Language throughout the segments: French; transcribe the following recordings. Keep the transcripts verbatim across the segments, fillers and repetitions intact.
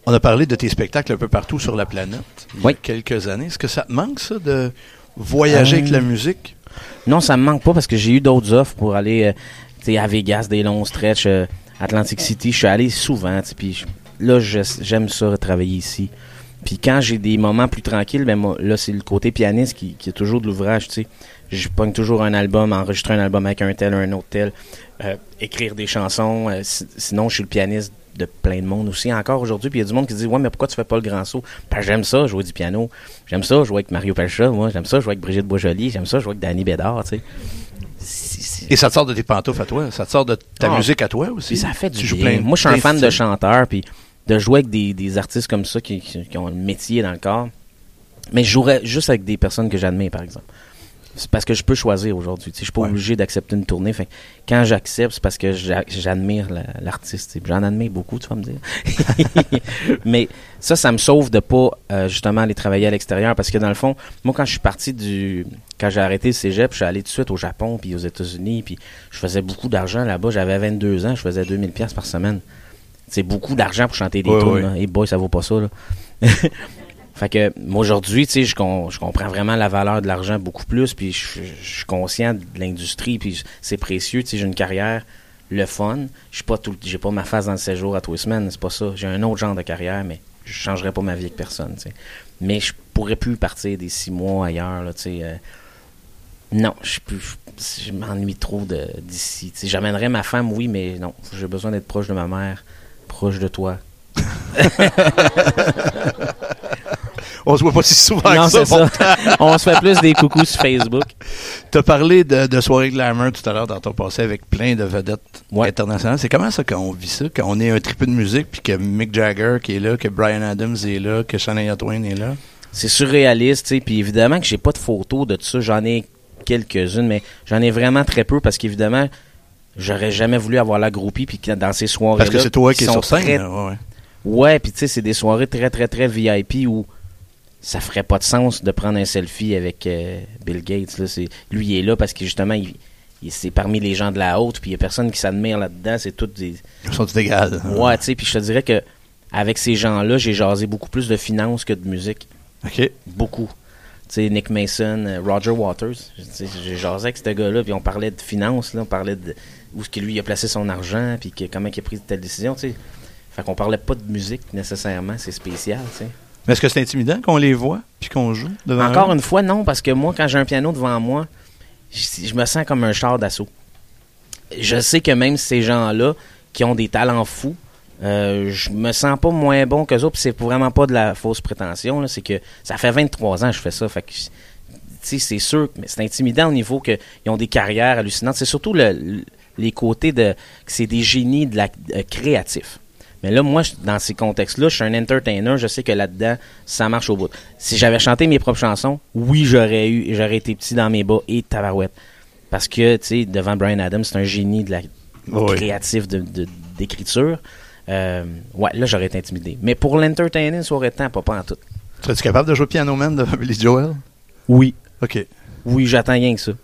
On a parlé de tes spectacles un peu partout sur la planète il y a oui. quelques années. Est-ce que ça te manque, ça, de voyager euh... avec la musique? Non, ça me manque pas parce que j'ai eu d'autres offres pour aller euh, tu sais, à Vegas, des longs stretches, euh, Atlantic City. Je suis allé souvent, puis là, je, j'aime ça, travailler ici. Puis quand j'ai des moments plus tranquilles, ben moi, là, c'est le côté pianiste qui, qui est toujours de l'ouvrage, tu sais. Je pogne toujours un album, enregistrer un album avec un tel, un autre tel, euh, écrire des chansons. Euh, si, sinon, je suis le pianiste de plein de monde aussi encore aujourd'hui. Puis il y a du monde qui dit « Ouais, mais pourquoi tu fais pas le grand saut? » Ben, j'aime ça, jouer du piano. J'aime ça, jouer avec Mario Pelcha, moi. J'aime ça, jouer avec Brigitte Boisjoli. J'aime ça, jouer avec Danny Bédard, tu sais. C'est, c'est... Et ça te sort de tes pantoufles à toi? Ça te sort de ta ah, musique à toi aussi? Puis ça fait du bien. Plein, moi, je suis un fan styles. de chanteurs, puis de jouer avec des, des artistes comme ça qui, qui, qui ont le métier dans le corps. Mais je jouerais juste avec des personnes que j'admire, par exemple. C'est parce que je peux choisir aujourd'hui. Je suis pas ouais. obligé d'accepter une tournée. Fait, quand j'accepte, c'est parce que j'a, j'admire la, l'artiste. J'en admire beaucoup, tu vas me dire. Mais ça, ça me sauve de pas euh, justement aller travailler à l'extérieur. Parce que dans le fond, moi, quand je suis parti du... Quand j'ai arrêté le cégep, je suis allé tout de suite au Japon puis aux États-Unis. Puis je faisais beaucoup d'argent là-bas. J'avais vingt-deux ans, je faisais deux mille dollars par semaine. C'est beaucoup d'argent pour chanter des ouais, tunes. ouais. Et hey boy, ça vaut pas ça, là. Fait que moi aujourd'hui, tu sais, je, con, je comprends vraiment la valeur de l'argent beaucoup plus, puis je, je suis conscient de l'industrie, puis c'est précieux. Tu sais, j'ai une carrière, le fun. Je suis pas tout, j'ai pas ma face dans le séjour à tous les semaines, c'est pas ça. J'ai un autre genre de carrière, mais je changerais pas ma vie avec personne. Tu sais. Mais je pourrais plus partir des six mois ailleurs, là. Tu sais, euh, non, je plus, je m'ennuie trop de d'ici. Tu sais, j'amènerais ma femme, oui, mais non, j'ai besoin d'être proche de ma mère, proche de toi. On se voit pas si souvent non, que ça. C'est bon. ça. On se fait plus des coucous sur Facebook. Tu as parlé de, de soirée glamour tout à l'heure dans ton passé avec plein de vedettes ouais. internationales. C'est comment ça qu'on vit ça, quand on est un tripeux de musique puis que Mick Jagger qui est là, que Bryan Adams est là, que Shania Twain est là? C'est surréaliste, tu sais. Puis évidemment que j'ai pas de photos de tout ça. J'en ai quelques-unes, mais j'en ai vraiment très peu parce qu'évidemment, j'aurais jamais voulu avoir la groupie puis dans ces soirées-là. Parce que c'est toi qui es sur scène. Très... Là, ouais, ouais puis tu sais, c'est des soirées très, très, très V I P où ça ferait pas de sens de prendre un selfie avec euh, Bill Gates. Là. C'est, lui, il est là parce que justement, il, il, c'est parmi les gens de la haute, puis il y a personne qui s'admire là-dedans. C'est toutes des... Ils sont égal. Ouais, tu sais, puis je te dirais que avec ces gens-là, j'ai jasé beaucoup plus de finances que de musique. OK. Beaucoup. Tu sais, Nick Mason, Roger Waters. J'ai jasé avec ce gars-là, puis on parlait de finances, là, on parlait de où est-ce que lui il a placé son argent, puis que, comment il a pris telle décision, tu sais. Fait qu'on parlait pas de musique nécessairement, c'est spécial, tu sais. Mais est-ce que c'est intimidant qu'on les voit puis qu'on joue devant Encore eux? Une fois, non, parce que moi, quand j'ai un piano devant moi, je, je me sens comme un char d'assaut. Je sais que même ces gens-là qui ont des talents fous, euh, je me sens pas moins bon qu'eux autres, puis c'est vraiment pas de la fausse prétention, là, c'est que ça fait vingt-trois ans que je fais ça, fait que, tu sais, c'est sûr, mais c'est intimidant au niveau qu'ils ont des carrières hallucinantes. C'est surtout le, le, les côtés de que c'est des génies de la euh, créatifs. Mais là, moi, dans ces contextes-là, je suis un entertainer, je sais que là-dedans, ça marche au bout. Si j'avais chanté mes propres chansons, oui, j'aurais eu, j'aurais été petit dans mes bas et tabarouette. Parce que, tu sais, devant Bryan Adams, c'est un génie de la oui. créatif de, de, d'écriture. Euh, ouais, là, j'aurais été intimidé. Mais pour l'entertainer, ça aurait temps, pas, pas en tout. Serais-tu capable de jouer Piano Man devant Billy Joel? Oui. OK. Oui, j'attends rien que ça.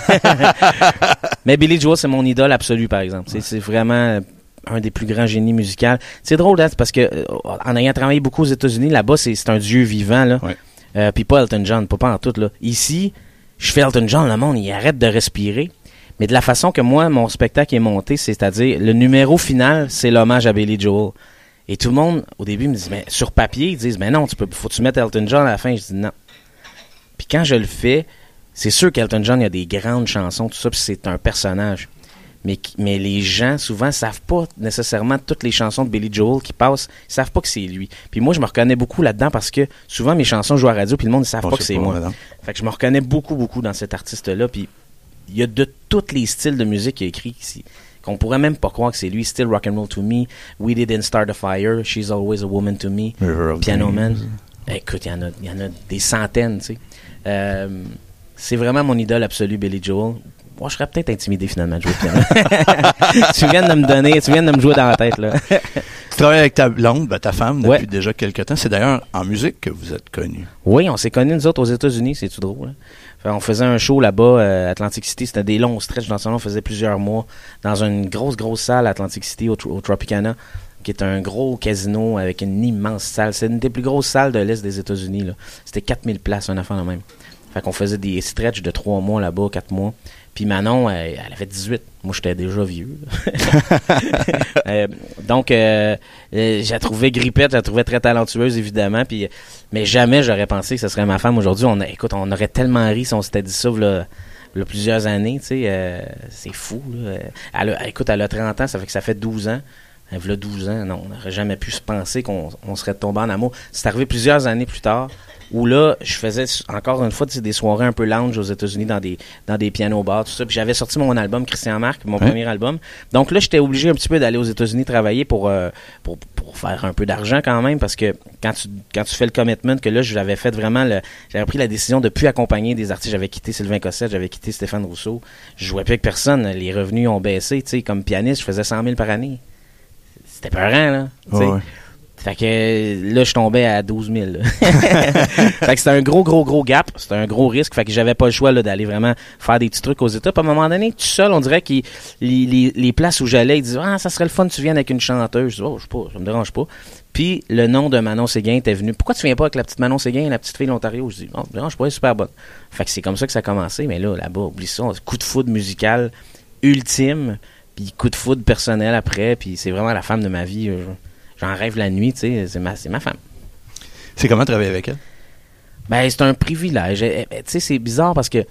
Mais Billy Joel, c'est mon idole absolue, par exemple. C'est, c'est vraiment un des plus grands génies musicaux. C'est drôle, hein, parce que euh, en ayant travaillé beaucoup aux États-Unis, là-bas, c'est, c'est un dieu vivant, là. Ouais. Euh, puis pas Elton John, pas, pas en tout, là. Ici, je fais Elton John, le monde, il arrête de respirer. Mais de la façon que moi, mon spectacle est monté, c'est-à-dire, le numéro final, c'est l'hommage à Billy Joel. Et tout le monde, au début, me dit, mais sur papier, ils disent, mais non, tu peux, faut que tu mettes Elton John à la fin. Je dis non. Puis quand je le fais, c'est sûr qu'Elton John, il y a des grandes chansons, tout ça, puis c'est un personnage. Mais, mais les gens, souvent, savent pas nécessairement toutes les chansons de Billy Joel qui passent, ils savent pas que c'est lui. Puis moi, je me reconnais beaucoup là-dedans parce que souvent, mes chansons jouent à la radio, puis le monde ne savent bon, pas que c'est pas, moi. Madame. Fait que je me reconnais beaucoup, beaucoup dans cet artiste-là. Puis il y a de tous les styles de musique qu'il a écrit ici, qu'on pourrait même pas croire que c'est lui. Still Rock'n'Roll to Me, We Didn't Start a Fire, She's Always a Woman to Me, River Piano Man. Écoute, il y en a, il y en a des centaines, tu sais. Euh, c'est vraiment mon idole absolue, Billy Joel. Moi, je serais peut-être intimidé finalement de jouer au piano. Tu viens de me donner, tu viens de me jouer dans la tête, là. Tu travailles avec ta blonde, ben, ta femme, depuis ouais. déjà quelques temps. C'est d'ailleurs en musique que vous êtes connus. Oui, on s'est connus, nous autres, aux États-Unis. C'est-tu drôle, hein? Enfin, on faisait un show là-bas, euh, Atlantic City. C'était des longs stretches dans ce salon. On faisait plusieurs mois dans une grosse, grosse salle, Atlantic City, au, au Tropicana. qui est un gros casino avec une immense salle. C'est une des plus grosses salles de l'Est des États-Unis, là. C'était quatre mille places, un affaire de même. Fait qu'on faisait des stretches de trois mois là-bas, quatre mois. Puis Manon, elle, elle avait dix-huit. Moi, j'étais déjà vieux. euh, donc, euh, euh, j'ai trouvé grippette, j'ai trouvé très talentueuse, évidemment. Puis, mais jamais j'aurais pensé que ce serait ma femme aujourd'hui. On a, écoute, on aurait tellement ri si on s'était dit ça là, là plusieurs années. Tu sais, euh, c'est fou. Là. Elle a, écoute, elle a trente ans, ça fait que ça fait douze ans. Elle a douze ans, non, on n'aurait jamais pu se penser qu'on on serait tombé en amour. C'est arrivé plusieurs années plus tard. Où là, je faisais encore une fois des soirées un peu lounge aux États-Unis dans des dans des piano bars, tout ça. Puis j'avais sorti mon album Christian Marc, mon ouais. premier album. Donc là, j'étais obligé un petit peu d'aller aux États-Unis travailler pour, euh, pour pour faire un peu d'argent quand même, parce que quand tu quand tu fais le commitment, que là, j'avais fait vraiment le, j'avais pris la décision de plus accompagner des artistes. J'avais quitté Sylvain Cossette, j'avais quitté Stéphane Rousseau. Je jouais plus avec personne. Les revenus ont baissé, tu sais. Comme pianiste, je faisais cent mille par année. C'était peurant, là. Tu sais. Oh ouais. Fait que là, je tombais à douze mille. Fait que c'était un gros, gros, gros gap. C'était un gros risque. Fait que j'avais pas le choix là, d'aller vraiment faire des petits trucs aux États. Puis à un moment donné, tout seul, on dirait que les, les, les places où j'allais, ils disaient « Ah, ça serait le fun, tu viennes avec une chanteuse. » Je dis « Oh, je sais pas, ça me dérange pas. » Puis le nom de Manon Séguin était venu. « Pourquoi tu viens pas avec la petite Manon Séguin, la petite fille de l'Ontario? » Je dis « Non, ça me dérange pas, elle est super bonne. » Fait que c'est comme ça que ça a commencé. Mais là, là-bas, oublie ça. Coup de foudre musical ultime. Puis coup de foudre personnel après. Puis c'est vraiment la femme de ma vie. Euh, J'en rêve la nuit, tu sais, c'est ma, c'est ma femme. C'est comment travailler avec elle? Ben, c'est un privilège. Tu sais, c'est bizarre parce que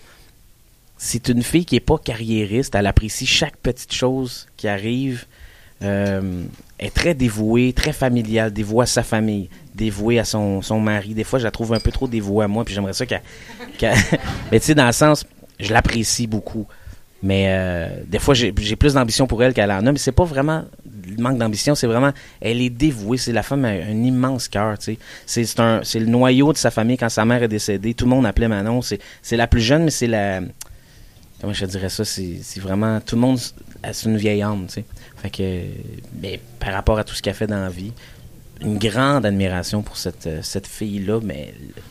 c'est une fille qui est pas carriériste. Elle apprécie chaque petite chose qui arrive. Euh, elle est très dévouée, très familiale, dévouée à sa famille, dévouée à son, son mari. Des fois, je la trouve un peu trop dévouée à moi, puis j'aimerais ça qu'elle... qu'elle... Mais tu sais, dans le sens, je l'apprécie beaucoup. Mais euh, des fois, j'ai, j'ai plus d'ambition pour elle qu'elle en a, mais c'est pas vraiment le manque d'ambition, c'est vraiment, elle est dévouée, c'est la femme a un immense cœur, tu sais. C'est, c'est, un, c'est le noyau de sa famille quand sa mère est décédée. Tout le monde appelait Manon, c'est, c'est la plus jeune, mais c'est la... Comment je te dirais ça? C'est, c'est vraiment... Tout le monde, c'est une vieille âme, tu sais. Fait que, mais par rapport à tout ce qu'elle fait dans la vie, une grande admiration pour cette, cette fille-là, mais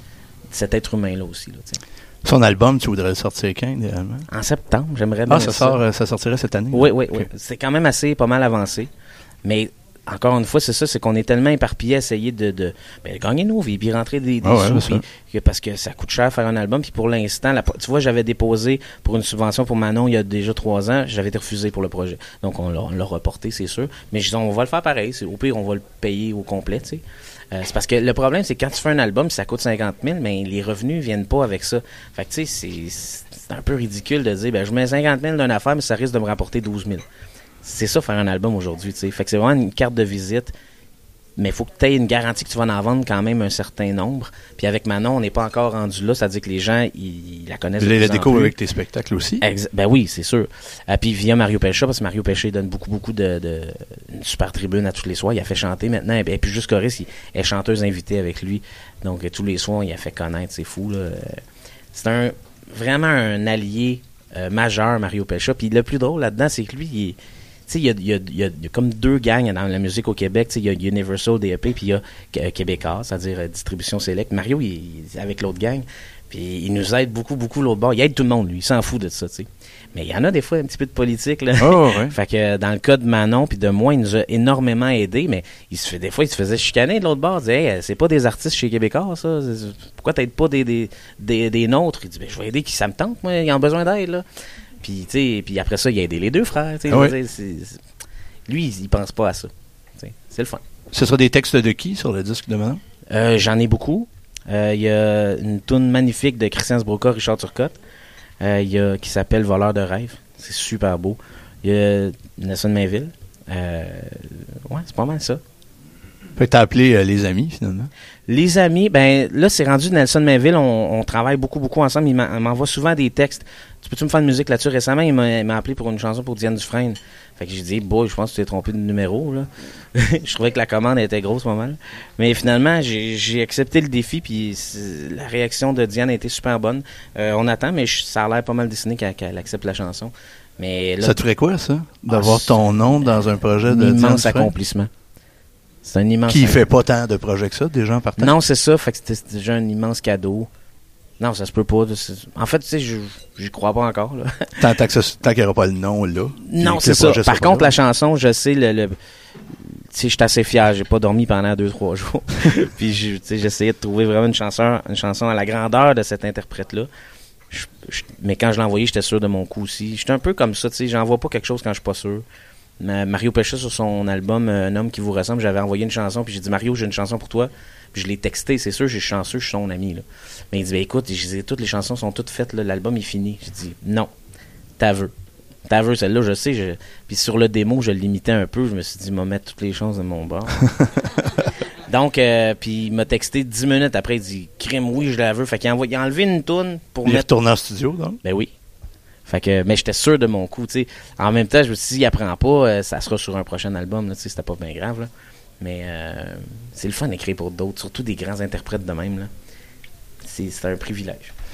cet être humain-là aussi, là, tu sais. Son album, tu voudrais le sortir quand, idéalement? En septembre, j'aimerais bien. Ah, ça, ça. Sort, ça sortirait cette année? Oui, oui, okay. oui. C'est quand même assez, pas mal avancé. Mais, encore une fois, c'est ça, c'est qu'on est tellement éparpillés à essayer de, de ben, gagner nos vies, puis rentrer des, des ah, sous, ouais, puis, parce que ça coûte cher faire un album. Puis pour l'instant, la, tu vois, j'avais déposé pour une subvention pour Manon il y a déjà trois ans, j'avais été refusé pour le projet. Donc, on l'a, on l'a reporté, c'est sûr. Mais je dis, on va le faire pareil. C'est, au pire, on va le payer au complet, tu sais. Euh, c'est parce que le problème, c'est que quand tu fais un album, ça coûte cinquante mille, mais les revenus viennent pas avec ça. Fait que tu sais, c'est, c'est un peu ridicule de dire, ben je mets cinquante mille d'une affaire, mais ça risque de me rapporter douze mille. C'est ça, faire un album aujourd'hui, tu sais. Fait que c'est vraiment une carte de visite, mais il faut que tu aies une garantie que tu vas en vendre quand même un certain nombre. Puis avec Manon, on n'est pas encore rendu là, c'est-à-dire que les gens, ils, ils la connaissent. Tu la découvres avec tes spectacles aussi? Ex- ben oui, c'est sûr. Euh, puis via Mario Pelcha, parce que Mario Pelcha, il donne beaucoup, beaucoup de, de une super tribune à tous les soirs. Il a fait chanter maintenant. Et puis juste choriste, il est chanteuse invitée avec lui. Donc tous les soirs, il a fait connaître. C'est fou, là. C'est un vraiment un allié euh, majeur, Mario Pelcha. Puis le plus drôle là-dedans, c'est que lui, il est... Tu sais, il y a, il y, a, il y, a, il y a comme deux gangs dans la musique au Québec. Tu sais, il y a Universal, D E P, puis il y a euh, Québécois, c'est-à-dire euh, Distribution Select. Mario, il, il est avec l'autre gang, puis il nous aide beaucoup, beaucoup l'autre bord. Il aide tout le monde, lui. Il s'en fout de ça, tu sais. Mais il y en a des fois un petit peu de politique, là. Oh, ouais. Fait que dans le cas de Manon puis de moi, il nous a énormément aidés, mais il se fait, des fois, il se faisait chicaner de l'autre bord. Il disait, hey, c'est pas des artistes chez Québécois, ça. Pourquoi t'aides pas des, des, des, des nôtres? Il dit, ben, je vais aider qui ça me tente, moi. Ils ont besoin d'aide, là. Puis, tu sais, puis après ça, il a aidé les deux frères, tu sais. Oui. C'est, c'est, lui, il pense pas à ça. T'sais, c'est le fun. Ce sera des textes de qui sur le disque de Manon? Euh, j'en ai beaucoup. Il euh, y a une toune magnifique de Christian Sbroca, Richard Turcotte, euh, y a, qui s'appelle Voleur de rêve. C'est super beau. Il y a Nelson Mainville. Euh, ouais, c'est pas mal ça. Fait que t'as appelé euh, les amis, finalement. Les amis, ben là, c'est rendu Nelson Mainville. On, on travaille beaucoup, beaucoup ensemble. Il m'envoie souvent des textes. Tu peux-tu me faire de musique là-dessus? Récemment, il m'a, il m'a appelé pour une chanson pour Diane Dufresne. Fait que j'ai dit, boy, je pense que tu t'es trompé de numéro, là. Je trouvais que la commande était grosse, pas mal. Mais finalement, j'ai, j'ai accepté le défi, puis la réaction de Diane a été super bonne. Euh, on attend, mais je, ça a l'air pas mal dessiné qu'elle, qu'elle accepte la chanson. Mais là, ça te ferait quoi, ça? D'avoir ah, ton nom dans un projet de un Diane immense Dufresne? accomplissement. C'est un immense... Qui fait pas tant de projets que ça, des gens partant? Non, c'est ça. Fait que c'était, c'était déjà un immense cadeau. Non, ça se peut pas. En fait, tu sais, je j'y crois pas encore. Là. Tant, tant, que ça, tant qu'il n'y aura pas le nom là. Non, c'est ça. Par contre, la chanson, je sais, le, le tu sais, j'étais assez fier. J'ai pas dormi pendant deux, trois jours. Puis, tu sais, j'essayais de trouver vraiment une chanson, une chanson à la grandeur de cet interprète-là. Je, je, mais quand je l'ai envoyé, j'étais sûr de mon coup aussi. J'étais un peu comme ça, tu sais, j'envoie pas quelque chose quand je suis pas sûr. Mais Mario Pécha, sur son album euh, Un homme qui vous ressemble, j'avais envoyé une chanson, puis j'ai dit, Mario, j'ai une chanson pour toi. Puis je l'ai texté, c'est sûr, j'ai chanceux, je suis son ami, là. Mais il dit, ben écoute, j'ai dit, toutes les chansons sont toutes faites, là, l'album est fini. J'ai dit, non, t'as veux. T'as vu, celle-là, je sais. Je... Puis sur le démo, je le limitais un peu. Je me suis dit, il m'a mettre toutes les chances de mon bord. Donc, euh, puis il m'a texté dix minutes après. Il dit, crime, oui, je la veux. Fait qu'il a, envoyé, il a enlevé une toune pour il mettre. Il est retourné en studio, donc? Ben oui. Fait que, mais j'étais sûr de mon coup, tu sais. En même temps, je me suis dit, s'il apprend pas, euh, ça sera sur un prochain album, là, tu sais, c'était pas bien grave, là. Mais euh, c'est le fun d'écrire pour d'autres, surtout des grands interprètes de même, là. C'est, c'est un privilège.